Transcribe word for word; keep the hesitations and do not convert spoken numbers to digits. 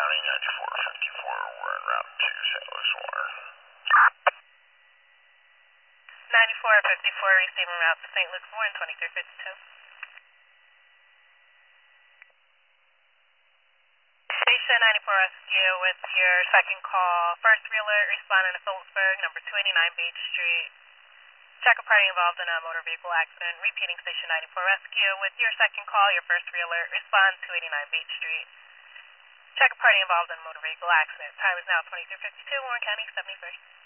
County, ninety-four fifty-four, we're en route to Saint Louis Water. ninety-four fifty-four, receiving route to Saint Luke's Warren, twenty-three fifty-two. Station ninety-four Rescue with your second call. First reeler responding to Phillipsburg, number two eighty-nine Beach Street. Check a party involved in a motor vehicle accident. Repeating Station ninety-four Rescue with your second call. Your first reeler respond two eighty-nine Beach Street. Check a party involved in a motor vehicle accident. Time is now twenty-three fifty-two, Warren County, seventy-three.